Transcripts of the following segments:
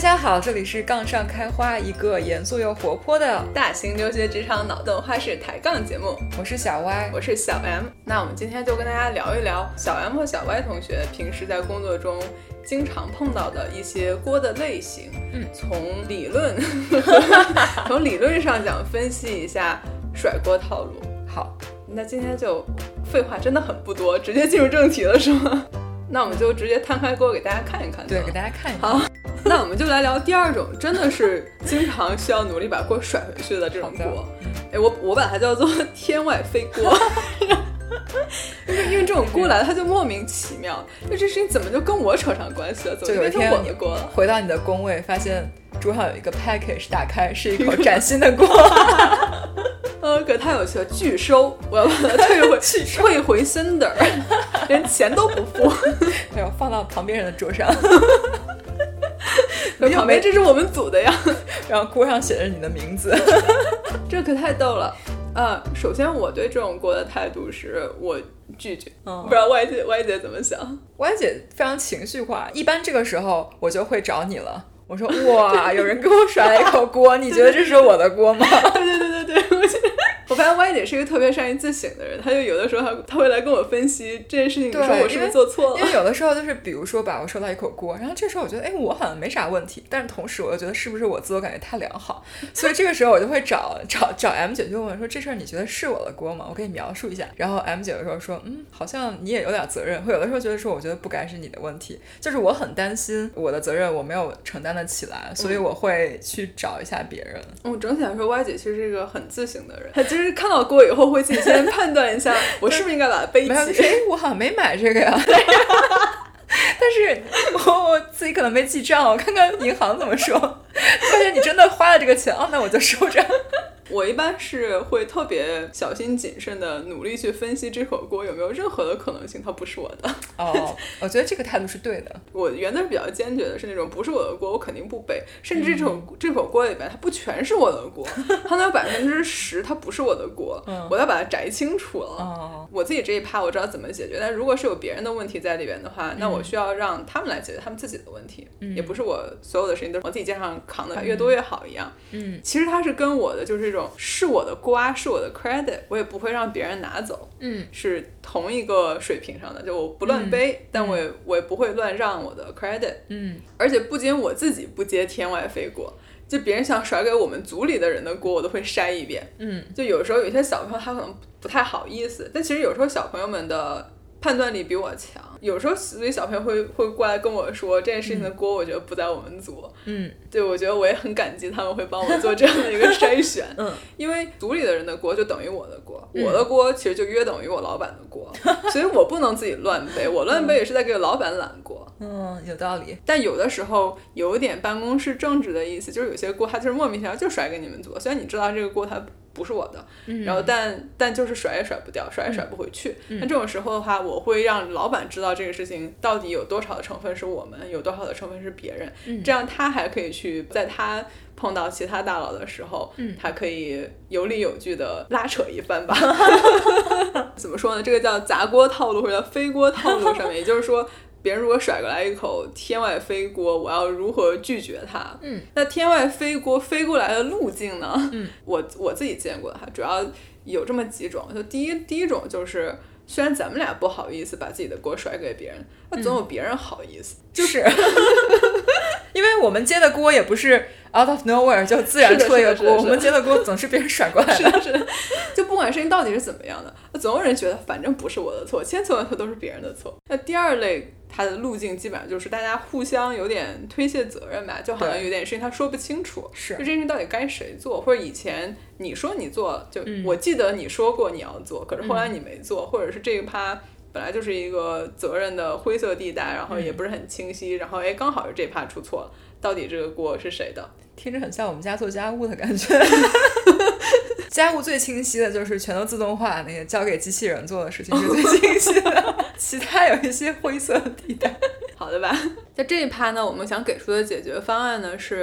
家好，这里是杠上开花，一个严肃又活泼的大型留学职场脑洞花式抬杠节目。 我是小 Y， 我是小 M。 那我们今天就跟大家聊一聊小 M 和小 Y 同学平时在工作中经常碰到的一些锅的类型。从理论上讲，分析一下甩锅套路。 好， 那今天就废话真的很不多，直接进入正题了是吗？那我们就直接摊开锅给大家看一看。 对，给大家看一看。 好，那我们就来聊第二种，真的是经常需要努力把锅甩回去的这种锅。我把它叫做天外飞锅。因为这种锅来了，它就莫名其妙，就这事情怎么就跟我扯上关系了？怎么变成我的锅了？ 回到你的工位，发现桌上有一个 package， 打开是一口崭新的锅。 可太有趣了！拒收，我要把它退回sender，连钱都不付， 没有放到旁边人的桌上。 旁边这是我们组的呀， 然后锅上写着你的名字， 这可太逗了。首先我对这种锅的态度是我拒绝。不知道歪姐怎么想？ 歪姐非常情绪化，一般这个时候我就会找你了。我说哇，有人给我甩了一口锅，你觉得这是我的锅吗？ 对，我发现歪姐是一个特别善于自省的人，她就有的时候她会来跟我分析这件事情，你说我是不是做错了？ 因为有的时候就是比如说吧，我收到一口锅，然后这时候我觉得我好像没啥问题，但是同时我又觉得是不是我自我感觉太良好，所以这个时候我就会找 M 姐，就问说这事儿你觉得是我的锅吗？我给你描述一下。然后 M 姐有时候说好像你也有点责任，会有的时候觉得说我觉得不该是你的问题，就是我很担心我的责任我没有承担得起来，所以我会去找一下别人。 整体来说歪姐其实是一个很自省的人，她其实看到锅以后会自己先判断一下我是不是应该把它背起。 没有，我好像没买这个呀。但是我自己可能没记账，我看看银行怎么说，发现你真的花了这个钱，那我就收着。我一般是会特别小心谨慎的努力去分析这口锅有没有任何的可能性它不是我的。 我觉得这个态度是对的。 我原则是比较坚决的，是那种不是我的锅我肯定不背，甚至这口锅里边它不全是我的锅，它能有10%它不是我的锅，我要把它摘清楚了。我自己这一趴我知道怎么解决，但如果是有别人的问题在里边的话，那我需要让他们来解决他们自己的问题，也不是我所有的事情都是我自己肩上扛的越多越好一样。其实它是跟我的就是这种是我的瓜是我的 credit， 我也不会让别人拿走，是同一个水平上的，就我不乱背，但我也不会乱让我的 credit。而且不仅我自己不接天外飞锅，就别人想甩给我们组里的人的锅我都会筛一遍。就有时候有些小朋友他可能不太好意思，但其实有时候小朋友们的判断力比我强，有时候所以小朋友会过来跟我说这件事情的锅我觉得不在我们组。对，我觉得我也很感激他们会帮我做这样的一个筛选。因为组里的人的锅就等于我的锅，我的锅其实就约等于我老板的锅，所以我不能自己乱背，我乱背也是在给老板揽锅。 有道理。 但有的时候有一点办公室政治的意思，就是有些锅它就是莫名其妙就甩给你们组，虽然你知道这个锅它不是我的，然后但就是甩也甩不掉，甩也甩不回去。那这种时候的话，我会让老板知道这个事情到底有多少的成分是我们，有多少的成分是别人，这样他还可以去在他碰到其他大佬的时候，他可以有理有据的拉扯一番吧。怎么说呢？这个叫砸锅套路或者叫飞锅套路上面，也就是说别人如果甩过来一口天外飞锅，我要如何拒绝它？那天外飞锅飞过来的路径呢？我自己见过的主要有这么几种。就第一种就是，虽然咱们俩不好意思把自己的锅甩给别人，那总有别人好意思。 就是因为我们接的锅也不是 out of nowhere 就自然出了一个锅，我们接的锅总是别人甩过来的。 是的，就不管事情到底是怎么样的，总有人觉得反正不是我的错，千错万错都是别人的错。那第二类它的路径基本上就是大家互相有点推卸责任吧，就好像有点事情他说不清楚，就这件事到底该谁做，或者以前你说你做，就我记得你说过你要做，可是后来你没做，或者是这一趴本来就是一个责任的灰色地带，然后也不是很清晰，然后刚好是这趴出错了，到底这个锅是谁的？ 听着很像我们家做家务的感觉。家务最清晰的就是全都自动化，那个交给机器人做的事情是最清晰的，其他有一些灰色地带。 好的吧，在这一趴呢，我们想给出的解决方案呢是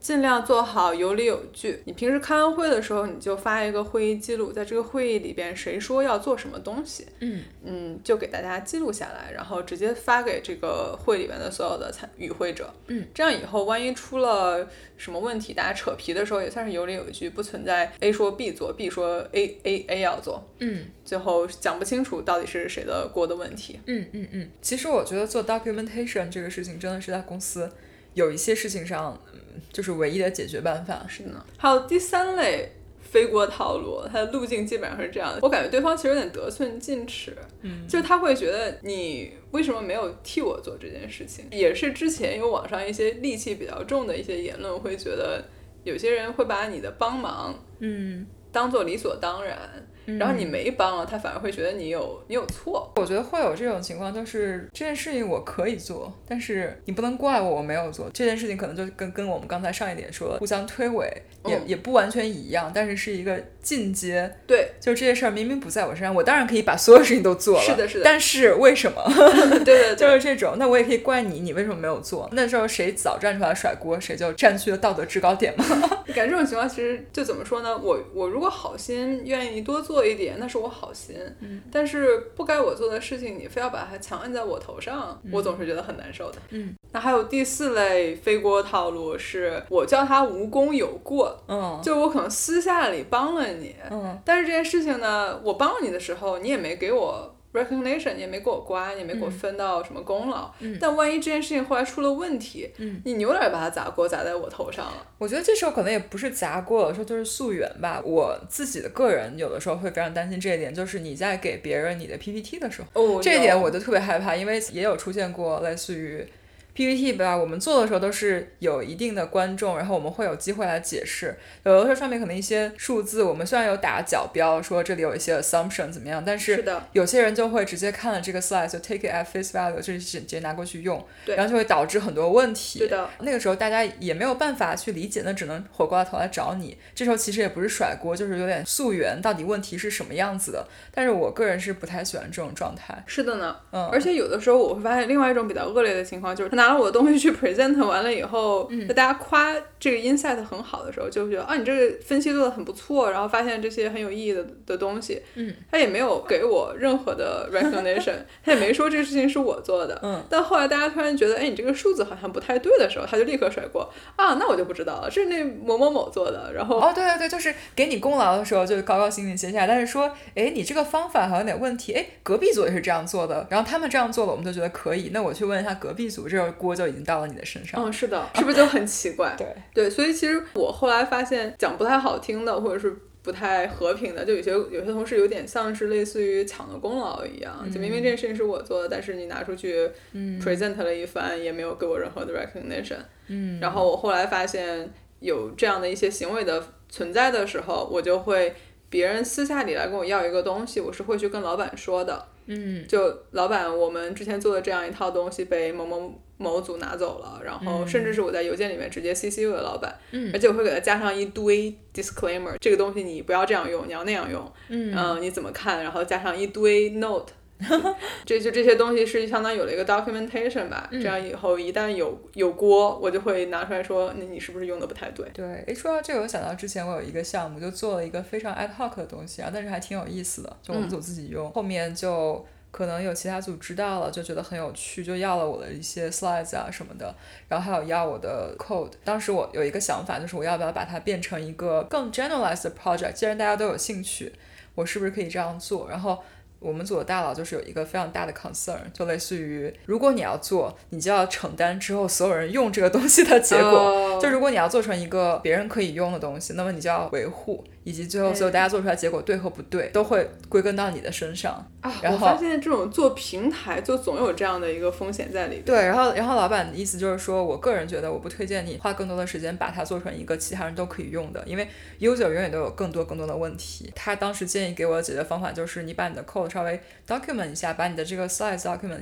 尽量做好有理有据。你平时开完会的时候，你就发一个会议记录，在这个会议里边谁说要做什么东西，就给大家记录下来，然后直接发给这个会里边的所有的与会者。这样以后万一出了什么问题，大家扯皮的时候也算是有理有据，不存在 A 说 B 做 ，B 说 A 要做，最后讲不清楚到底是谁的锅的问题。 其实我觉得做 documentation 这个事情真的是在公司有一些事情上就是唯一的解决办法。 是呢。还有第3类飞锅套路，它的路径基本上是这样的。我感觉对方其实有点得寸进尺，就是他会觉得你为什么没有替我做这件事情。也是之前有网上一些戾气比较重的一些言论，会觉得有些人会把你的帮忙当做理所当然，然后你没帮了，他反而会觉得你有错。 我觉得会有这种情况，就是这件事情我可以做，但是你不能怪我没有做。这件事情可能就跟我们刚才上一点说的互相推诿也不完全一样，但是是一个进阶。 对， 就这件事儿明明不在我身上，我当然可以把所有事情都做了， 是的但是为什么对就是这种。那我也可以怪你为什么没有做，那时候谁早站出来甩锅，谁就占据了道德制高点嘛。 感觉这种情况其实就怎么说呢，我如果好心愿意多做一点，那是我好心，但是不该我做的事情你非要把它强按在我头上，我总是觉得很难受的。那还有第4类飞锅套路，是我叫他无功有过，就我可能私下里帮了你，但是这件事情呢，我帮了你的时候你也没给我recognition， 你也没给我刮，你也没给我分到什么功劳，但万一这件事情后来出了问题，你有点把它砸锅砸在我头上了。 我觉得这时候可能也不是砸锅，有的时候就是溯源吧。我自己的个人有的时候会非常担心这一点，就是你在给别人你的 PPT 的时候，这一点我就特别害怕，因为也有出现过类似于PPT 吧，我们做的时候都是有一定的观众，然后我们会有机会来解释。有的时候上面可能一些数字，我们虽然有打角标说这里有一些 assumption 怎么样，但是有些人就会直接看了这个 slide 就 take it at face value， 就是直接拿过去用，然后就会导致很多问题。 对的， 那个时候大家也没有办法去理解，那只能火过头来找你。这时候其实也不是甩锅，就是有点溯源，到底问题是什么样子的。但是我个人是不太喜欢这种状态。 是的呢，而且有的时候我会发现另外一种比较恶劣的情况，就是他拿了我的东西去 present 完了以后，大家夸这个 insight 很好的时候，就会觉得你这个分析做得很不错，然后发现这些很有意义的东西，他也没有给我任何的 recognition， 他也没说这个事情是我做的，但后来大家突然觉得你这个数字好像不太对的时候，他就立刻甩锅那我就不知道了，这是那某某某做的。然后对，就是给你功劳的时候就高高兴兴接下来，但是说你这个方法好像有点问题，隔壁组也是这样做的，然后他们这样做了我们就觉得可以，那我去问一下隔壁组，这个锅就已经到了你的身上。 是的，是不是就很奇怪？ 对， 所以其实我后来发现讲不太好听的或者是不太和平的，就有些同事有点像是类似于抢了功劳一样，就明明这件事情是我做的，但是你拿出去 present 了一番，也没有给我任何的 recognition。然后我后来发现有这样的一些行为的存在的时候，我就会别人私下里来跟我要一个东西，我是会去跟老板说的。就老板，我们之前做的这样一套东西被某某某组拿走了，然后甚至是我在邮件里面直接 CC 我的老板，而且我会给他加上一堆 disclaimer， 这个东西你不要这样用，你要那样用，你怎么看，然后加上一堆 note。这些东西是相当于有了一个 documentation 吧，这样以后一旦有锅，我就会拿出来说你是不是用的不太对。 对，说到这个我想到之前我有一个项目就做了一个非常 ad hoc 的东西但是还挺有意思的，就我们组自己用，后面就可能有其他组知道了，就觉得很有趣，就要了我的一些 slides 什么的，然后还有要我的 code。当时我有一个想法，就是我要不要把它变成一个更 generalized 的 project， 既然大家都有兴趣，我是不是可以这样做。然后我们组的大佬就是有一个非常大的 concern， 就类似于如果你要做，你就要承担之后所有人用这个东西的结果，就如果你要做成一个别人可以用的东西，那么你就要维护，以及最后所有大家做出来结果对和不对都会归根到你的身上然后我发现这种做平台就总有这样的一个风险在里面。 对，然后老板的意思就是说，我个人觉得我不推荐你花更多的时间把它做成一个其他人都可以用的，因为 user 永远都有更多的问题。他当时建议给我的解决方法就是你把你的 code 稍微 document 一下，把你的这个 slides document 一下，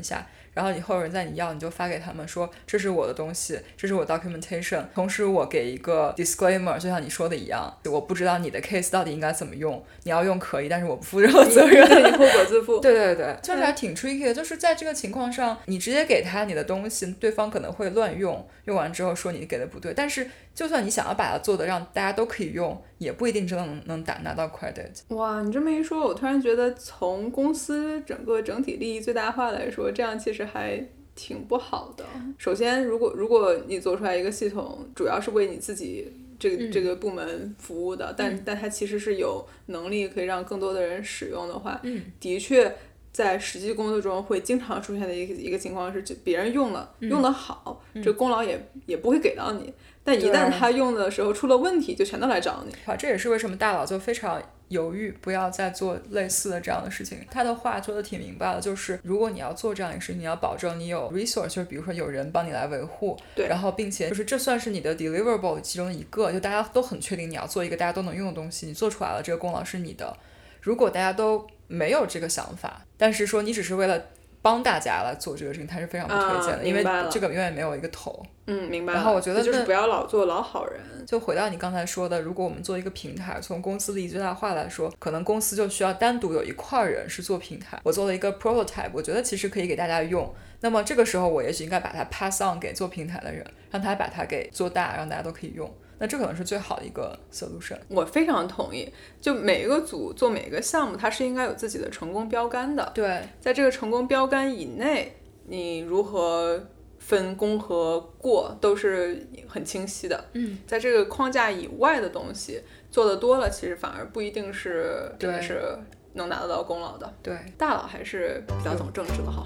然后以后有人在你要，你就发给他们说这是我的东西，这是我 documentation， 同时我给一个 disclaimer， 就像你说的一样，我不知道你的 case 到底应该怎么用，你要用可以，但是我不负任何责任， 你后果自负。 对对对，就是还挺 tricky 的，就是在这个情况上，你直接给他你的东西，对方可能会乱用，用完之后说你给的不对，但是就算你想要把它做的让大家都可以用，也不一定真的能拿到 credit。 哇，你这么一说，我突然觉得从公司整体利益最大化来说，这样其实还挺不好的。首先如果你做出来一个系统主要是为你自己这个部门服务的，但它其实是有能力可以让更多的人使用的话，的确在实际工作中会经常出现的一个情况是，别人用得好，这功劳也不会给到你，但一旦他用的时候出了问题，就全都来找你。 好，这也是为什么大佬就非常犹豫不要再做类似的这样的事情。他的话说的挺明白的，就是如果你要做这样一个事情，你要保证你有 resource， 就是比如说有人帮你来维护， 对， 然后并且就是这算是你的 deliverable 其中的一个，就大家都很确定你要做一个大家都能用的东西，你做出来了，这个功劳是你的。如果大家都没有这个想法，但是说你只是为了帮大家来做这个事情，他是非常不推荐的，因为这个永远没有一个头。 明白了。 然后我觉得就是不要老做老好人。 就回到你刚才说的，如果我们做一个平台，从公司利益最大化来说，可能公司就需要单独有一块人是做平台。我做了一个 prototype， 我觉得其实可以给大家用，那么这个时候我也许应该把它 pass on 给做平台的人，让他把它给做大，让大家都可以用。那这可能是最好的一个 solution。 我非常同意，就每一个组做每一个项目，它是应该有自己的成功标杆的。 对， 在这个成功标杆以内，你如何分功和过都是很清晰的。在这个框架以外的东西做得多了，其实反而不一定是真的是能拿得到功劳的。 对， 大佬还是比较懂政治的哈。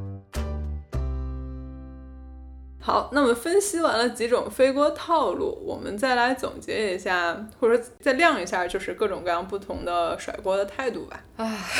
好，那么分析完了几种飞锅套路，我们再来总结一下，或者说再亮一下，就是各种各样不同的甩锅的态度吧。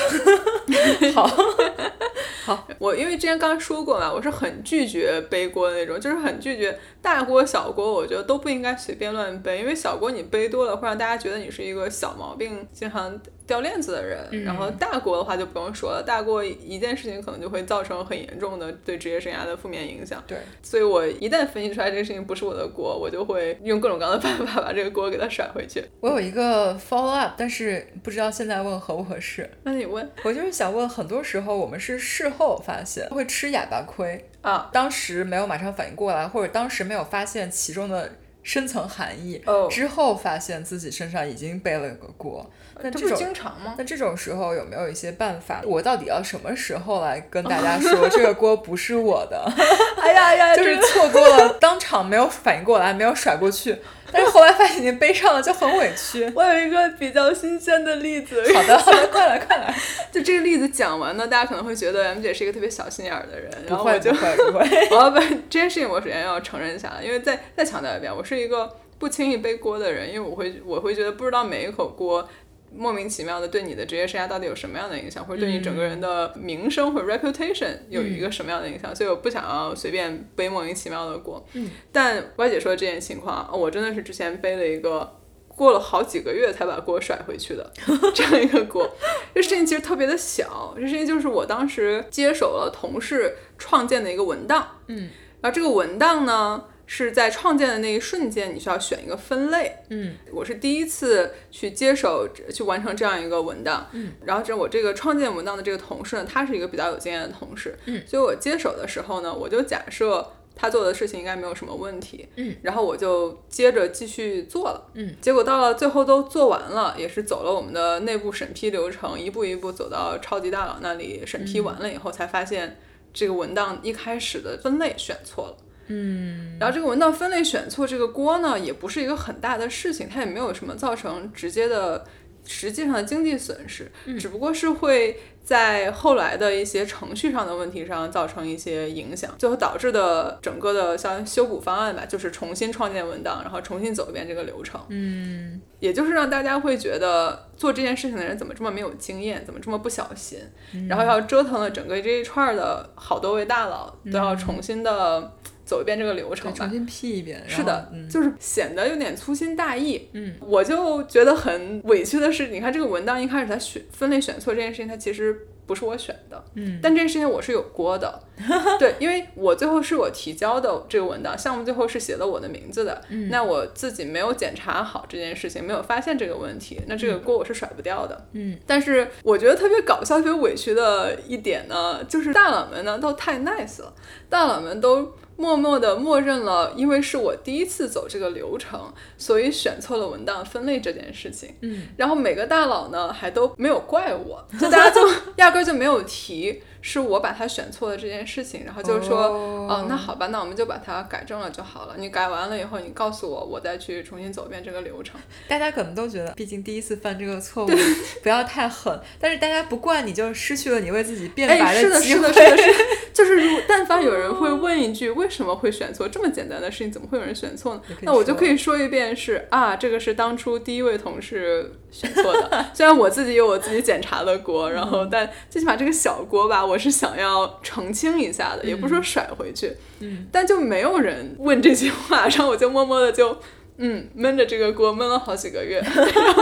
好，我因为之前刚刚说过嘛，我是很拒绝背锅的那种，就是很拒绝大锅小锅，我觉得都不应该随便乱背，因为小锅你背多了会让大家觉得你是一个小毛病经常掉链子的人，然后大锅的话就不用说了，大锅一件事情可能就会造成很严重的对职业生涯的负面影响。 对， 所以我一旦分析出来这个事情不是我的锅，我就会用各种各样的办法把这个锅给它甩回去。 我有一个 follow up， 但是不知道现在问合不合适。 那你问。 我就是想问，很多时候我们是事后发现会吃哑巴亏啊， 当时没有马上反应过来，或者当时没有发现其中的深层含义，之后发现自己身上已经背了个锅。那这不经常吗？ 那这种时候有没有一些办法？我到底要什么时候来跟大家说这个锅不是我的？ 哎呀， 就是错过了，当场没有反应过来，没有甩过去，但是后来发现已经背上了，就很委屈。我有一个比较新鲜的例子。 好的，快来。 就这个例子讲完呢，大家可能会觉得 M 姐是一个特别小心眼的人，然后我就不会。 我要把这件事情我首先要承认下来，因为再强调一遍，我是一个不轻易背锅的人，因为我会觉得不知道每一口锅莫名其妙的对你的职业生涯到底有什么样的影响，或者对你整个人的名声或者 reputation 有一个什么样的影响，所以我不想要随便背莫名其妙的锅。但歪姐说的这件情况，我真的是之前背了一个过了好几个月才把锅甩回去的这样一个锅。这事情其实特别的小，这事情就是我当时接手了同事创建的一个文档，然后这个文档呢是在创建的那一瞬间你需要选一个分类，我是第一次去接手去完成这样一个文档，然后我这个创建文档的这个同事呢，他是一个比较有经验的同事，所以我接手的时候呢，我就假设他做的事情应该没有什么问题，然后我就接着继续做了，结果到了最后都做完了，也是走了我们的内部审批流程，一步一步走到超级大佬那里审批完了以后，才发现这个文档一开始的分类选错了。然后这个文档分类选错这个锅呢，也不是一个很大的事情，它也没有什么造成直接的实际上的经济损失，只不过是会在后来的一些程序上的问题上造成一些影响，最后导致的整个的像修补方案吧，就是重新创建文档，然后重新走一遍这个流程。也就是让大家会觉得做这件事情的人怎么这么没有经验，怎么这么不小心，然后要折腾了整个这一串的好多位大佬都要重新的走一遍这个流程吧， 重新批一遍。 是的，就是显得有点粗心大意。我就觉得很委屈的是，你看这个文档一开始它分类选错这件事情，它其实不是我选的，但这件事情我是有锅的，对，因为我最后是我提交的这个文档项目最后是写了我的名字的，那我自己没有检查好这件事情，没有发现这个问题，那这个锅我是甩不掉的，但是我觉得特别搞笑特别委屈的一点呢，就是大佬们呢都太 nice 了，大佬们都默默地默认了，因为是我第一次走这个流程，所以选错了文档分类这件事情。然后每个大佬呢还都没有怪我，就大家就压根就没有提是我把它选错了这件事情，然后就说那好吧，那我们就把它改正了就好了。你改完了以后，你告诉我，我再去重新走一遍这个流程。 大家可能都觉得，毕竟第一次犯这个错误，不要太狠。但是大家不惯你，就失去了你为自己辩白的机会。 是的，就是但凡有人会问一句为什么会选错，这么简单的事情怎么会有人选错呢？那我就可以说一遍这个是当初第一位同事选错的。虽然我自己有我自己检查的锅，然后但最起码这个小锅吧，我是想要澄清一下的，也不是说甩回去。但就没有人问这句话，然后我就默默的就闷着这个锅闷了好几个月。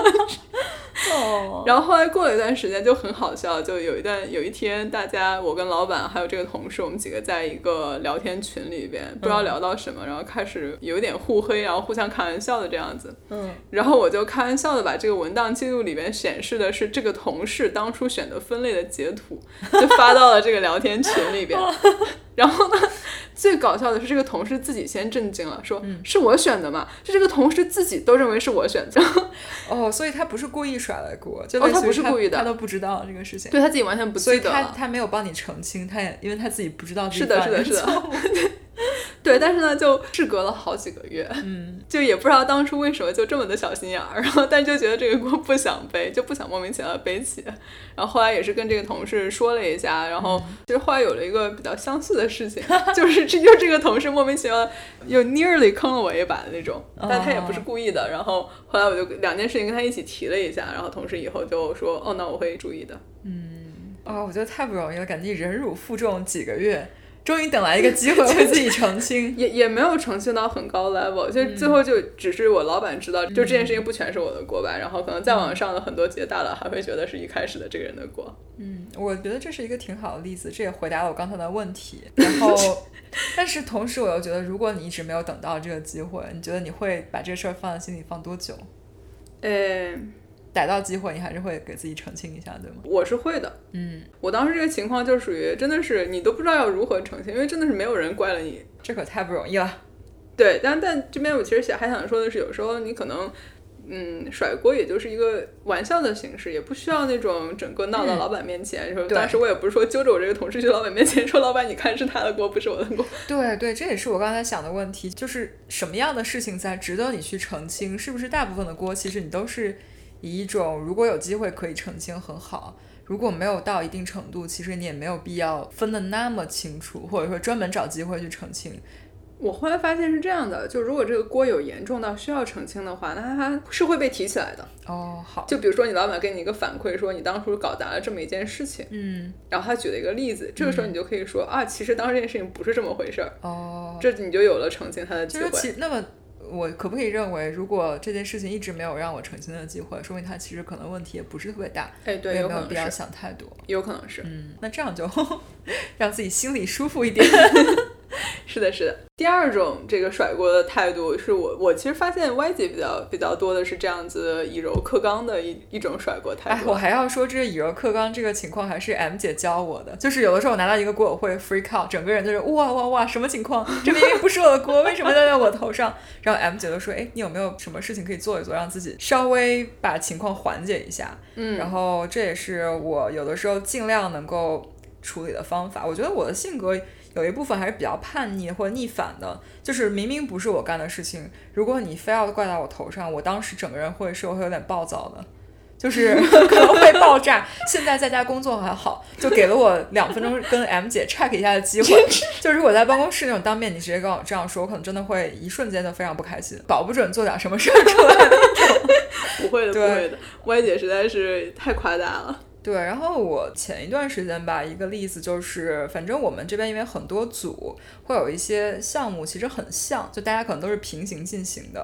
然后后来过了一段时间就很好笑，就有一天大家我跟老板还有这个同事，我们几个在一个聊天群里边不知道聊到什么，然后开始有点互黑，然后互相开玩笑的这样子。然后我就开玩笑的把这个文档记录里边显示的是这个同事当初选的分类的截图，就发到了这个聊天群里边。然后呢，最搞笑的是这个同事自己先震惊了，说是我选的嘛？这个同事自己都认为是我选的。 所以他不是故意甩了锅，就类似于他不是故意的， 他都不知道这个事情， 对，他自己完全不记得了， 所以他没有帮你澄清，因为他自己不知道自己犯了错误。对，但是呢，就事隔了好几个月，就也不知道当初为什么就这么的小心眼儿，然后但就觉得这个锅不想背，就不想莫名其妙的背起。然后后来也是跟这个同事说了一下，然后其实后来有了一个比较相似的事情，就是这个同事莫名其妙又 nearly 坑了我一把的那种，但他也不是故意的。然后后来我就两件事情跟他一起提了一下，然后同事以后就说那我会注意的。 我觉得太不容易了，感觉忍辱负重几个月。终于等来一个机会为自己澄清。 也没有澄清到很高 level， 就最后就只是我老板知道，就这件事情不全是我的锅吧，然后可能再往上的很多级的大佬还会觉得是一开始的这个人的锅。 我觉得这是一个挺好的例子，这也回答了我刚才的问题。然后但是同时我又觉得，如果你一直没有等到这个机会，你觉得你会把这个事儿放在心里放多久？逮到机会你还是会给自己澄清一下，对吗？ 我是会的。我当时这个情况就属于真的是你都不知道要如何澄清，因为真的是没有人怪了你， 这可太不容易了。 对，但这边我其实还想说的是，有时候你可能甩锅也就是一个玩笑的形式，也不需要那种整个闹到老板面前。当时我也不是说揪着我这个同事去老板面前说，老板你看是他的锅不是我的锅。 对，这也是我刚才想的问题，就是什么样的事情才值得你去澄清？是不是大部分的锅其实你都是以一种如果有机会可以澄清很好，如果没有到一定程度，其实你也没有必要分得那么清楚，或者说专门找机会去澄清。 我后来发现是这样的，就如果这个锅有严重到需要澄清的话，那它是会被提起来的。 好， 就比如说你老板给你一个反馈，说你当初搞砸了这么一件事情，然后他举了一个例子，这个时候你就可以说其实当时这件事情不是这么回事儿。这你就有了澄清他的机会。 那么我可不可以认为，如果这件事情一直没有让我澄清的机会，说明它其实可能问题也不是特别大， 对， 我也没有必要想太多， 有可能是。 那这样就让自己心里舒服一点。 是的。第二种这个甩锅的态度是我其实发现 Y 姐比较多的是这样子以柔克刚的一种甩锅态度。 我还要说这以柔克刚这个情况还是 M 姐教我的，就是有的时候我拿到一个锅我会 freak out， 整个人就是哇什么情况，这明明不是我的锅，为什么掉在我头上？然后 M 姐就说你有没有什么事情可以做一做，让自己稍微把情况缓解一下。然后这也是我有的时候尽量能够处理的方法。我觉得我的性格有一部分还是比较叛逆或逆反的，就是明明不是我干的事情，如果你非要怪到我头上，我当时整个人会有点暴躁的，就是可能会爆炸。现在在家工作还好，就给了我2分钟跟 M 姐 check 一下的机会。就如果在办公室那种当面你直接跟我这样说，我可能真的会一瞬间就非常不开心，保不准做点什么事儿出来那种。 不会的 Y 姐实在是太夸大了。 对，然后我前一段时间吧，一个例子就是，反正我们这边因为很多组会有一些项目其实很像，就大家可能都是平行进行的，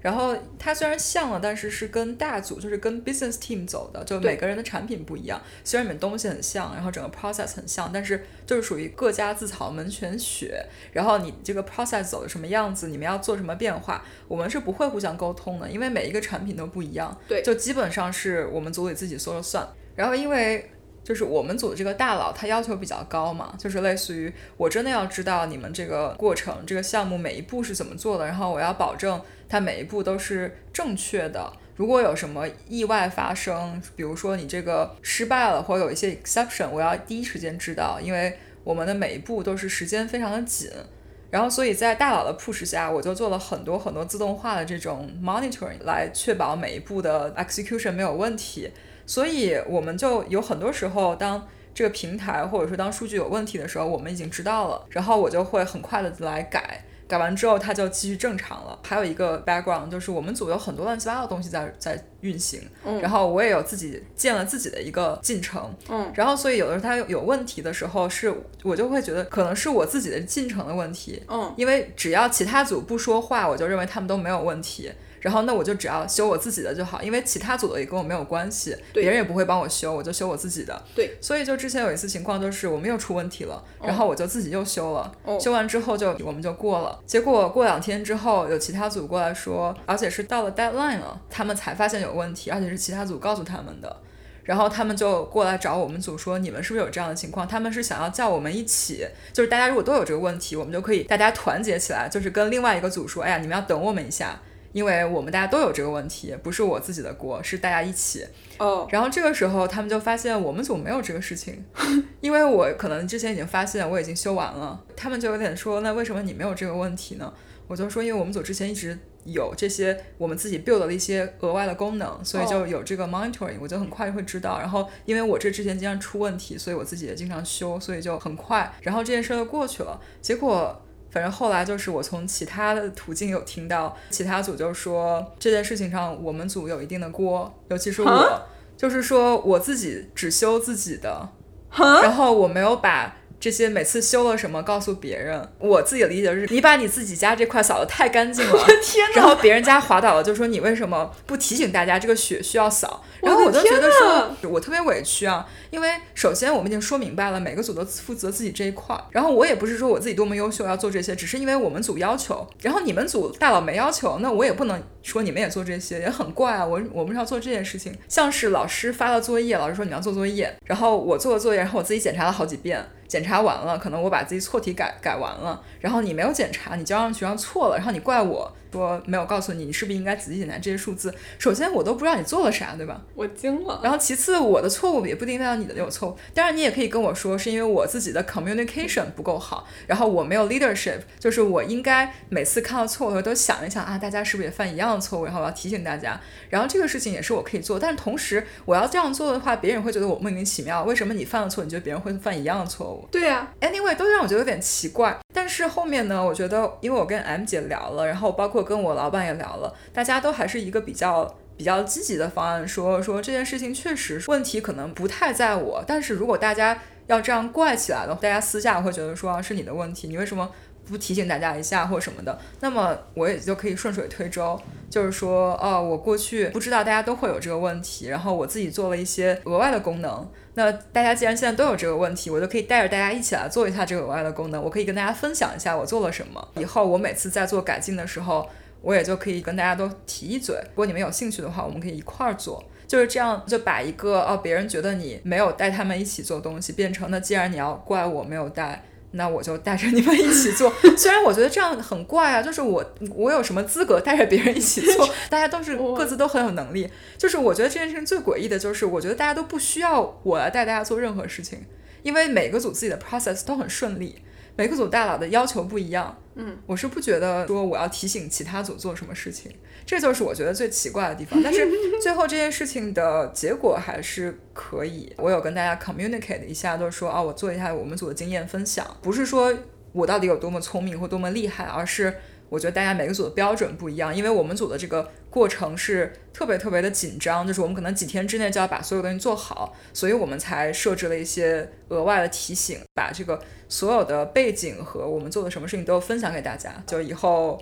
然后它虽然像了，但是是跟大组就是跟 business team 走的，就每个人的产品不一样，虽然你们东西很像，然后整个 process 很像，但是就是属于各家自扫门前雪，然后你这个 process 走的什么样子，你们要做什么变化，我们是不会互相沟通的，因为每一个产品都不一样， 对， 就基本上是我们组里自己说了算。然后因为就是我们组的这个大佬他要求比较高嘛，就是类似于我真的要知道你们这个过程这个项目每一步是怎么做的，然后我要保证它每一步都是正确的，如果有什么意外发生，比如说你这个失败了或者有一些 exception， 我要第一时间知道，因为我们的每一步都是时间非常的紧。然后所以在大佬的 push 下，我就做了很多很多自动化的这种 monitoring 来确保每一步的 execution 没有问题。所以我们就有很多时候当这个平台或者说当数据有问题的时候，我们已经知道了，然后我就会很快的来改完之后它就继续正常了。还有一个 background 就是我们组有很多乱七八糟的东西在运行，然后我也有自己建了自己的一个进程，然后所以有的时候它有问题的时候，是我就会觉得可能是我自己的进程的问题，因为只要其他组不说话，我就认为他们都没有问题，然后那我就只要修我自己的就好，因为其他组的也跟我没有关系，别人也不会帮我修，我就修我自己的。 对， 所以就之前有一次情况就是我们又出问题了，然后我就自己又修了，修完之后我们就过了。结果过2天之后有其他组过来说，而且是到了 deadline 了，他们才发现有问题，而且是其他组告诉他们的。然后他们就过来找我们组说，你们是不是有这样的情况？他们是想要叫我们一起，就是大家如果都有这个问题，我们就可以大家团结起来，就是跟另外一个组说，哎呀，你们要等我们一下，因为我们大家都有这个问题，不是我自己的锅，是大家一起。然后这个时候他们就发现我们组没有这个事情，因为我可能之前已经发现我已经修完了，他们就有点说，那为什么你没有这个问题呢？我就说因为我们组之前一直有这些我们自己 build 的一些额外的功能，所以就有这个 monitoring，我就很快就会知道。然后因为我这之前经常出问题，所以我自己也经常修，所以就很快，然后这件事就过去了。结果反正后来就是我从其他的途径有听到其他组就说这件事情上我们组有一定的锅，尤其是我，就是说我自己只修自己的，然后我没有把这些每次修了什么告诉别人。我自己的理解是你把你自己家这块扫得太干净了， 天哪， 然后别人家滑倒了就说你为什么不提醒大家这个血需要扫，然后我就觉得说我特别委屈啊，因为首先我们已经说明白了每个组都负责自己这一块，然后我也不是说我自己多么优秀要做这些，只是因为我们组要求，然后你们组大佬没要求，那我也不能说你们也做这些，也很怪啊。我们是要做这件事情，像是老师发了作业，老师说你要做作业，然后我做了作业，然后我自己检查了好几遍，检查完了可能我把自己错题改完了，然后你没有检查，你交上去上错了，然后你怪我说没有告诉你是不是应该仔细检查这些数字。首先我都不知道你做了啥，对吧？ 我惊了。 然后其次我的错误也不一定代表你的有错误，当然你也可以跟我说是因为我自己的 communication 不够好，然后我没有 leadership， 就是我应该每次看到错误的时候都想一想啊，大家是不是也犯一样的错误，然后我要提醒大家，然后这个事情也是我可以做，但是同时我要这样做的话，别人会觉得我莫名其妙，为什么你犯了错你觉得别人会犯一样的错误？ 对啊 anyway 都让我觉得有点奇怪。但是后面呢，我觉得因为我跟 M 姐聊了，然后包括跟我老板也聊了，大家都还是一个比较积极的方案，说这件事情确实问题可能不太在我，但是如果大家要这样怪起来的话，大家私下会觉得说是你的问题，你为什么不提醒大家一下或什么的，那么我也就可以顺水推舟，就是说我过去不知道大家都会有这个问题，然后我自己做了一些额外的功能，那大家既然现在都有这个问题，我就可以带着大家一起来做一下这个额外的功能，我可以跟大家分享一下我做了什么，以后我每次在做改进的时候我也就可以跟大家都提一嘴，如果你们有兴趣的话我们可以一块儿做，就是这样，就把一个别人觉得你没有带他们一起做东西变成那既然你要怪我没有带，那我就带着你们一起做虽然我觉得这样很怪啊，就是我有什么资格带着别人一起做大家都是各自都很有能力，就是我觉得这件事情最诡异的就是我觉得大家都不需要我来带大家做任何事情，因为每个组自己的 process 都很顺利，每个组大佬的要求不一样，我是不觉得说我要提醒其他组做什么事情，这就是我觉得最奇怪的地方。但是最后这件事情的结果还是可以，我有跟大家 communicate 一下，就是说我做一下我们组的经验分享，不是说我到底有多么聪明或多么厉害，而是我觉得大家每个组的标准不一样，因为我们组的这个过程是特别特别的紧张，就是我们可能几天之内就要把所有东西做好，所以我们才设置了一些额外的提醒，把这个所有的背景和我们做的什么事情都分享给大家，就以后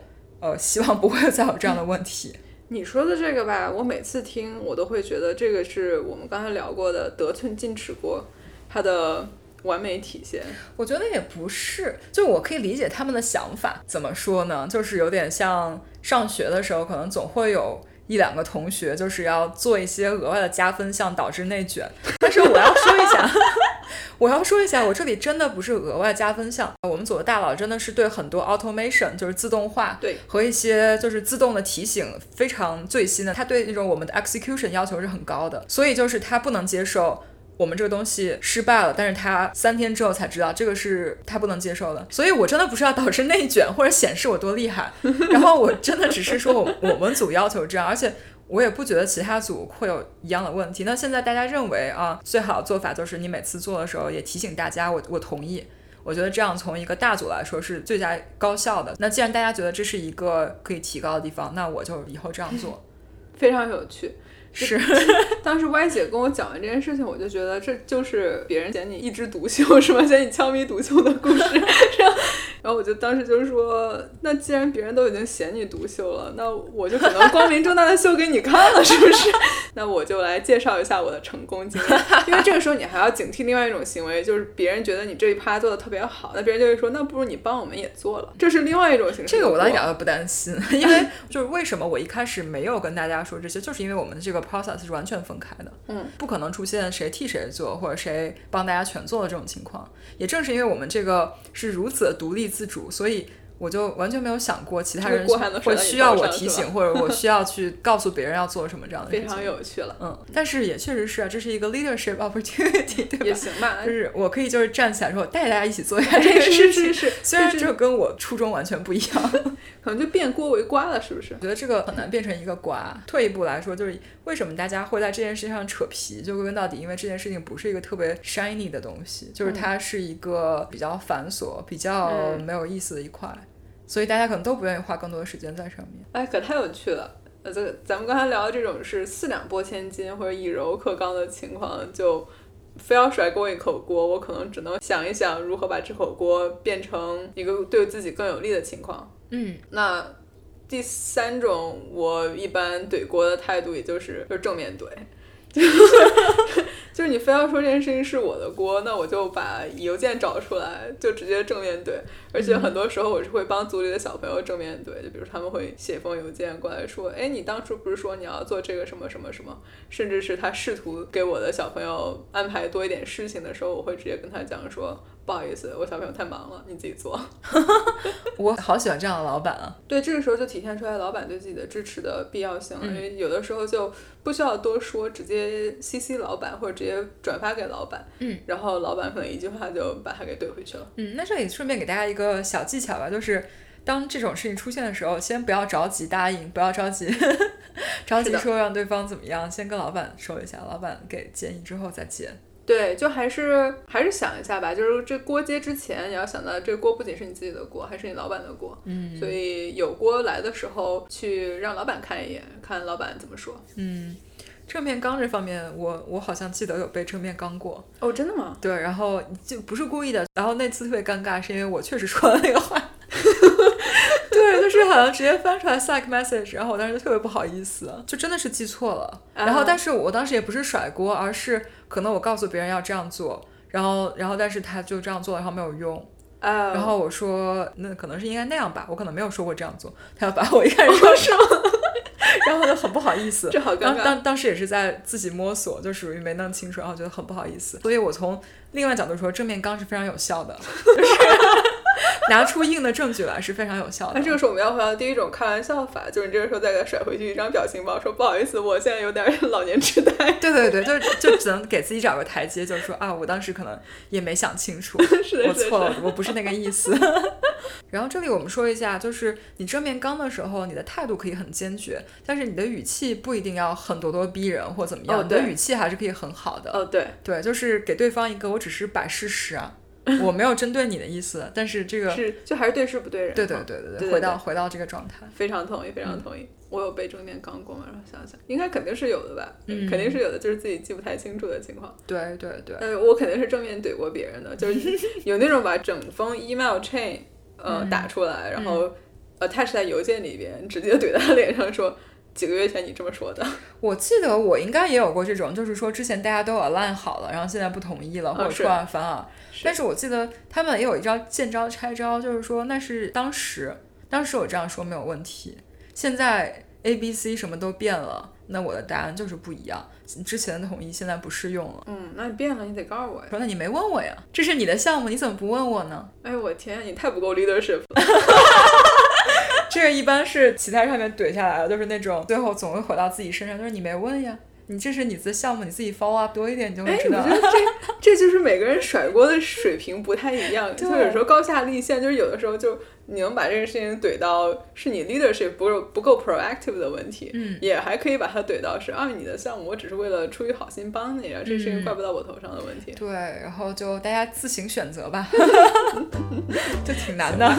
希望不会再有这样的问题。 你说的这个吧，我每次听我都会觉得这个是我们刚才聊过的得寸进尺过它的完美体现。 我觉得也不是，就我可以理解他们的想法。怎么说呢，就是有点像上学的时候可能总会有一两个同学就是要做一些额外的加分项导致内卷，但是我要说一下我这里真的不是额外加分项，我们组的大佬真的是对很多 automation 就是自动化对和一些就是自动的提醒非常最新的，他对那种我们的 execution 要求是很高的，所以就是他不能接受我们这个东西失败了，但是他3天之后才知道，这个是他不能接受的。所以我真的不是要导致内卷或者显示我多厉害，然后我真的只是说我们组要求这样，而且我也不觉得其他组会有一样的问题。那现在大家认为啊，最好的做法就是你每次做的时候也提醒大家，我同意。我觉得这样从一个大组来说是最佳高效的。那既然大家觉得这是一个可以提高的地方，那我就以后这样做。 非常有趣。 是当时 Y 姐跟我讲完这件事情，我就觉得这就是别人嫌你一枝独秀是吧，嫌你枪迷独秀的故事然后我就当时就说，那既然别人都已经嫌你独秀了，那我就只能光明正大的秀给你看了是不是那我就来介绍一下我的成功经验因为这个时候你还要警惕另外一种行为，就是别人觉得你这一趴做的特别好，那别人就会说那不如你帮我们也做了，这是另外一种形式。 这个我倒一点都不担心因为就是为什么我一开始没有跟大家说这些，就是因为我们的这个 process 是完全分开的，不可能出现谁替谁做或者谁帮大家全做的这种情况。也正是因为我们这个是如此的独立自主，所以我就完全没有想过其他人会需要我提醒，或者我需要去告诉别人要做什么这样的事情。 非常有趣了。 但是也确实是啊，这是一个 leadership opportunity 对吧？ 也行吧， 就是我可以就是站起来说我带大家一起做一下这个事情是虽然这跟我初衷完全不一样可能就变锅为瓜了是不是？ 我觉得这个很难变成一个瓜。退一步来说，就是为什么大家会在这件事情上扯皮，就归根到底因为这件事情不是一个特别 shiny 的东西，就是它是一个比较繁琐比较没有意思的一块，所以大家可能都不愿意花更多的时间在上面。 哎，可太有趣了。咱们刚才聊的这种是4两拨千斤或者以柔克刚的情况，就非要甩给我一口锅，我可能只能想一想如何把这口锅变成一个对自己更有利的情况。那第3种我一般怼锅的态度也就是正面怼就是你非要说这件事情是我的锅，那我就把邮件找出来就直接正面怼。而且很多时候我是会帮组里的小朋友正面怼，就比如他们会写封邮件过来说，哎，你当初不是说你要做这个什么什么什么，甚至是他试图给我的小朋友安排多一点事情的时候，我会直接跟他讲说，不好意思，我小朋友太忙了，你自己做我好喜欢这样的老板啊。 对，这个时候就体现出来老板对自己的支持的必要性了，因为有的时候就不需要多说，直接 CC 老板或者直接转发给老板，然后老板可能一句话就把他给怼回去了。 那这里顺便给大家一个小技巧吧，就是当这种事情出现的时候，先不要着急答应，不要着急说让对方怎么样，先跟老板说一下，老板给建议之后再接。 对，就还是想一下吧，就是这锅接之前你要想到这锅不仅是你自己的锅，还是你老板的锅，所以有锅来的时候去让老板看一眼，看老板怎么说。 正面刚这方面我好像记得有被正面刚过。 哦，真的吗？ 对，然后就不是故意的，然后那次特别尴尬是因为我确实说了那个话对，就是好像直接翻出来 Slack message， 然后我当时就特别不好意思，就真的是记错了。然后但是我当时也不是甩锅，而是可能我告诉别人要这样做，然后但是他就这样做了，然后没有用。然后我说那可能是应该那样吧，我可能没有说过这样做，他要把我一开始说什么然后就很不好意思， 这好尴尬。 当时也是在自己摸索，就属于没弄清楚，然后觉得很不好意思。所以我从另外角度说，正面刚是非常有效的，就是拿出硬的证据来是非常有效的。 那这个时候我们要回到第一种开玩笑法，就是你这个时候再给他甩回去一张表情包，说不好意思，我现在有点老年痴呆。 对，就只能给自己找个台阶，就是说啊，我当时可能也没想清楚，我错了，我不是那个意思。然后这里我们说一下，就是你正面刚的时候，你的态度可以很坚决，但是你的语气不一定要很咄咄逼人或怎么样，你的语气还是可以很好的。对，就是给对方一个我只是摆事实啊，我没有针对你的意思，但是这个是就还是对事不对人。 对，回到这个状态。 非常同意，非常同意。我有被正面刚过吗？然后想想，应该肯定是有的吧，肯定是有的，就是自己记不太清楚的情况。 对， 我肯定是正面怼过别人的，就是有那种把整封 email chain 打出来，然后 attach 在邮件里边，直接怼他脸上说几个月前你这么说的。 我记得我应该也有过这种，就是说之前大家都 align 好了，然后现在不同意了，或者出尔反尔。但是我记得他们也有一招见招拆招，就是说那是当时我这样说没有问题，现在 ABC 什么都变了，那我的答案就是不一样，之前的统一现在不适用了。 那你变了你得告诉我呀。 说那你没问我呀，这是你的项目你怎么不问我呢？ 哎我天，你太不够 leadership 了。 这个一般是其他上面怼下来的，就是那种最后总会回到自己身上，就是你没问呀，你这是你的项目，你自己 follow up 多一点你就会知道。 我觉得这就是每个人甩锅的水平不太一样，就有时候高下立现，就是有的时候就你能把这个事情怼到是你 leadership 不够 proactive 的问题，也还可以把它怼到是你的项目我只是为了出于好心帮你，这事情怪不到我头上的问题。 对，然后就大家自行选择吧。就挺难的。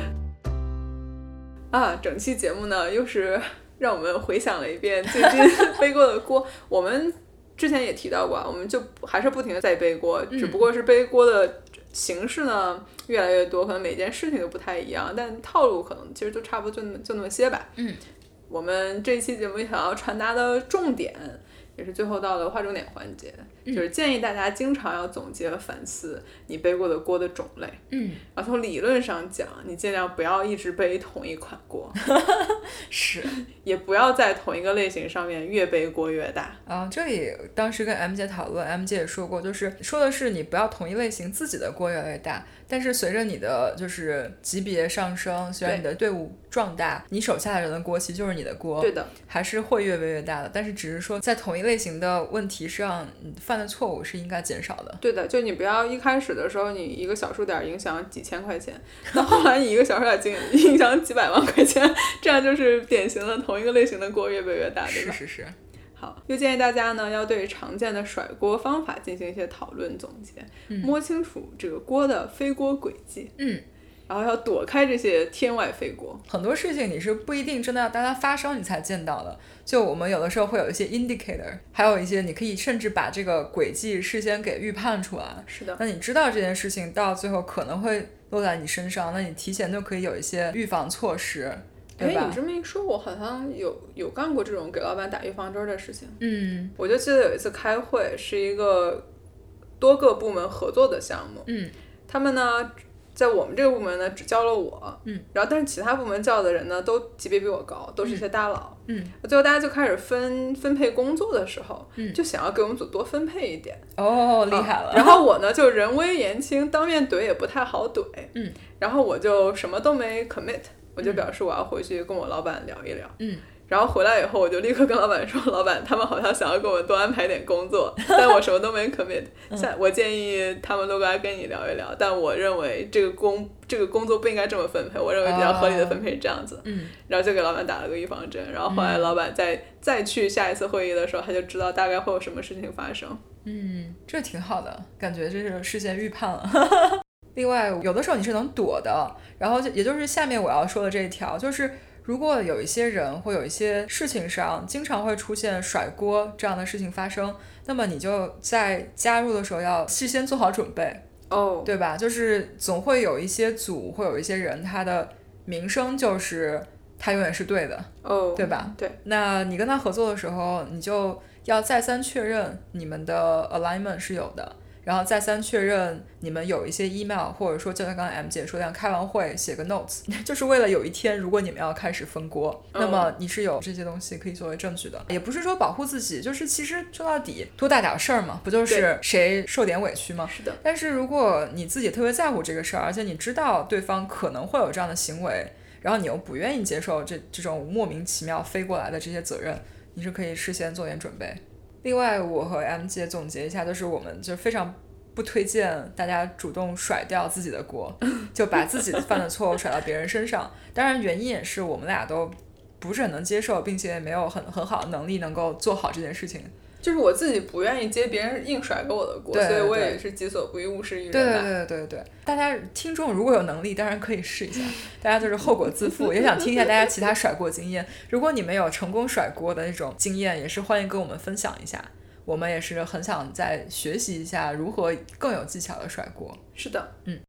整期节目呢又是让我们回想了一遍最近背过的锅。我们之前也提到过，我们就还是不停的在背锅，只不过是背锅的形式呢越来越多，可能每件事情都不太一样，但套路可能其实都差不多，就那么些吧。我们这一期节目想要传达的重点也是最后到了划重点环节，就是建议大家经常要总结和反思你背过的锅的种类。然后从理论上讲，你尽量不要一直背同一款锅。 是， 也不要在同一个类型上面越背锅越大。 这里当时跟 M 姐讨论， M 姐也说过，就是说的是你不要同一类型自己的锅越来越大，但是随着你的就是级别上升，随着你的队伍壮大，你手下的人的锅其实就是你的锅。 对的， 还是会越背越大的，但是只是说在同一类型的问题上你犯的错误是应该减少的。 对的，就你不要一开始的时候你一个小数点影响几千块钱，到后来你一个小数点影响几百万块钱，这样就是典型的同一个类型的锅越背越大，对吧？ 是。 好，又建议大家呢要对常见的甩锅方法进行一些讨论总结，摸清楚这个锅的飞锅轨迹。然后要躲开这些天外飞锅。 很多事情你是不一定真的要当它发生你才见到的，就我们有的时候会有一些 indicator， 还有一些你可以甚至把这个轨迹事先给预判出来。 是的， 那你知道这件事情到最后可能会落在你身上，那你提前就可以有一些预防措施，对吧？ 你这么一说，我好像有干过这种给老板打预防针的事情。 我就记得有一次开会，是一个多个部门合作的项目。他们呢在我们这个部门呢只叫了我，然后但是其他部门叫的人呢都级别比我高，都是一些大佬。最后大家就开始分配工作的时候，就想要给我们组多分配一点。 厉害了。 然后我呢就人微言轻，当面怼也不太好怼。然后我就什么都没 commit， 我就表示我要回去跟我老板聊一聊。然后回来以后我就立刻跟老板说，老板他们好像想要给我们多安排点工作，但我什么都没 commit。我建议他们都该跟你聊一聊，但我认为这个工作不应该这么分配，我认为比较合理的分配是这样子。然后就给老板打了个预防针，然后后来老板再去下一次会议的时候，他就知道大概会有什么事情发生。 这挺好的，感觉这是事先预判了。另外有的时候你是能躲的，然后也就是下面我要说的这一条，就是如果有一些人或有一些事情上经常会出现甩锅这样的事情发生，那么你就在加入的时候要事先做好准备。对吧？就是总会有一些组会有一些人他的名声就是他永远是对的。对吧？ 对。 那你跟他合作的时候，你就要再三确认你们的 alignment 是有的，然后再三确认你们有一些 email， 或者说就像刚才 M 姐说的，开完会写个 notes， 就是为了有一天如果你们要开始分锅，那么你是有这些东西可以作为证据的。也不是说保护自己，就是其实说到底多大点事儿嘛，不就是谁受点委屈吗？ 是的。 但是如果你自己特别在乎这个事儿，而且你知道对方可能会有这样的行为，然后你又不愿意接受这种莫名其妙飞过来的这些责任，你是可以事先做点准备。另外我和 M 姐总结一下，就是我们就非常不推荐大家主动甩掉自己的锅，就把自己犯的错误甩到别人身上。当然原因也是我们俩都不是很能接受，并且没有很好的能力能够做好这件事情。 就是我自己不愿意接别人硬甩给我的锅，所以我也是己所不欲勿施于人。 对，大家听众如果有能力当然可以试一下，大家就是后果自负。也想听一下大家其他甩锅经验，如果你们有成功甩锅的那种经验，也是欢迎跟我们分享一下，我们也是很想再学习一下如何更有技巧的甩锅。 是的。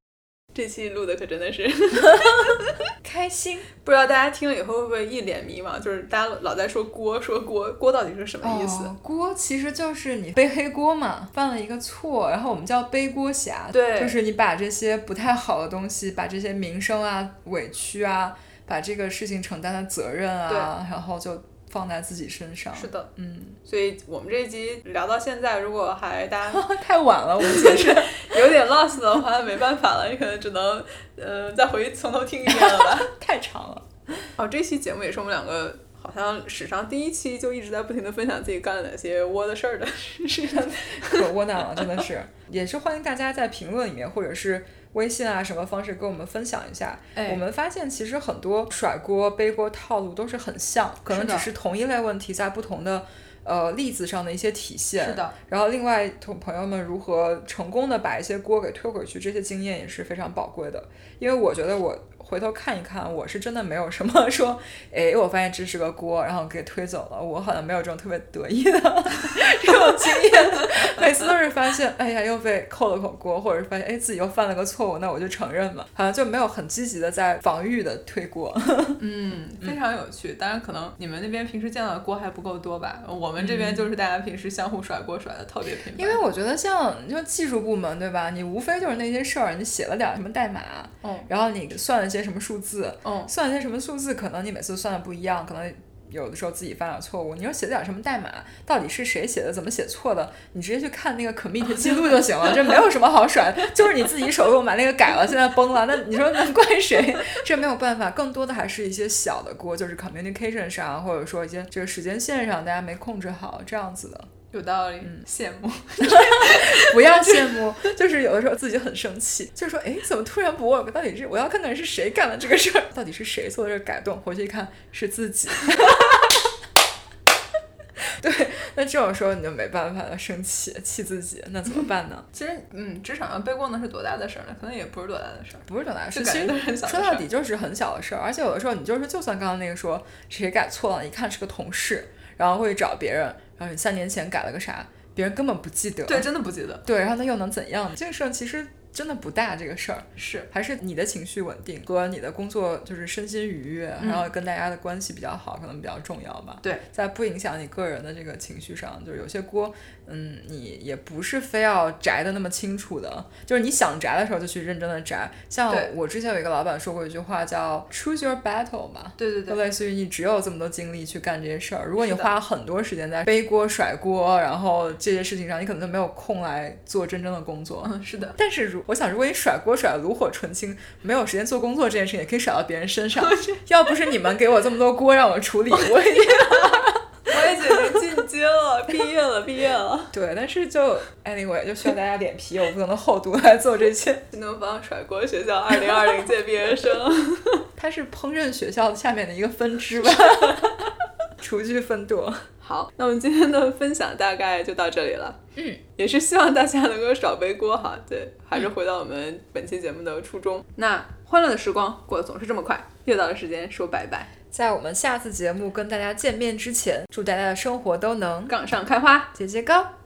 这期录的可真的是开心。 不知道大家听了以后会不会一脸迷茫，就是大家老在说锅到底是什么意思？ 锅其实就是你背黑锅嘛，犯了一个错，然后我们叫背锅侠。 对， 就是你把这些不太好的东西，把这些名声啊、委屈啊，把这个事情承担的责任啊，然后就放在自己身上。 是的，所以我们这一集聊到现在，如果还大家太晚了，我们其实有点 lost 的话，没办法了，你可能只能再回去从头听一遍了吧。 太长了。 这期节目也是我们两个好像史上第一期就一直在不停的分享自己干了哪些窝的事儿的事情， 可窝囊了，真的是。也是欢迎大家在评论里面或者是微信啊什么方式跟我们分享一下。我们发现其实很多甩锅背锅套路都是很像，可能只是同一类问题在不同的例子上的一些体现。 是的。 然后另外朋友们如何成功的把一些锅给推回去，这些经验也是非常宝贵的。因为我觉得我回头看一看，我是真的没有什么说我发现这是个锅然后给推走了，我好像没有这种特别得意的这种经验。每次都是发现又被扣了口锅，或者是发现自己又犯了个错误，那我就承认嘛，好像就没有很积极的在防御的推锅。 非常有趣。当然可能你们那边平时见到的锅还不够多吧，我们这边就是大家平时相互甩锅甩的特别频繁。 因为我觉得像就技术部门对吧，你无非就是那些事儿，你写了点什么代码，然后你算了些什么数字，算了些什么数字，可能你每次算的不一样，可能有的时候自己犯了错误，你又写了点什么代码，到底是谁写的，怎么写错的，你直接去看那个 commit 记录就行了。这没有什么好甩，就是你自己手动把那个改了，现在崩了，那你说能怪谁？这没有办法，更多的还是一些小的锅，就是 communication 上，或者说一些这个时间线上大家没控制好这样子的。 有道理，羡慕。 不要羡慕，就是有的时候自己很生气，就是说怎么突然不 work， 到底是我要看看是谁干了这个事儿，到底是谁做的这个改动，回去一看是自己。对，那这种时候你就没办法了，生气气自己，那怎么办呢？ 其实职场上背锅呢是多大的事儿呢？可能也不是多大的事儿， 不是多大的事，其实说到底就是很小的事儿。而且有的时候你就是就算刚刚那个说谁改错了，一看是个同事，然后会找别人，然后你3年前改了个啥，别人根本不记得。 对，真的不记得。 对，然后那又能怎样？这个事儿其实真的不大，这个事儿是还是你的情绪稳定和你的工作就是身心愉悦，然后跟大家的关系比较好，可能比较重要吧。 对， 在不影响你个人的这个情绪上，就是有些锅你也不是非要摘的那么清楚的，就是你想摘的时候就去认真的摘。像我之前有一个老板说过一句话叫 choose your battle 嘛， 对， 就类似于你只有这么多精力去干这些事儿，如果你花很多时间在背锅甩锅然后这些事情上，你可能就没有空来做真正的工作。 是的。 但是我想如果你甩锅甩得炉火纯青，没有时间做工作这件事情也可以甩到别人身上。要不是你们给我这么多锅让我处理，我也简直进阶了，毕业了。 对，但是就 anyway 就需要大家脸皮有不同的厚度来做这些。 新东方甩锅学校2020届毕业生， 它是烹饪学校下面的一个分支吧。厨具分舵。 好，那我们今天的分享大概就到这里了。也是希望大家能够少背锅哈。对，还是回到我们本期节目的初衷。那欢乐的时光过得总是这么快，又到了时间说拜拜。 在我们下次节目跟大家见面之前，祝大家的生活都能杠上开花， 节节高。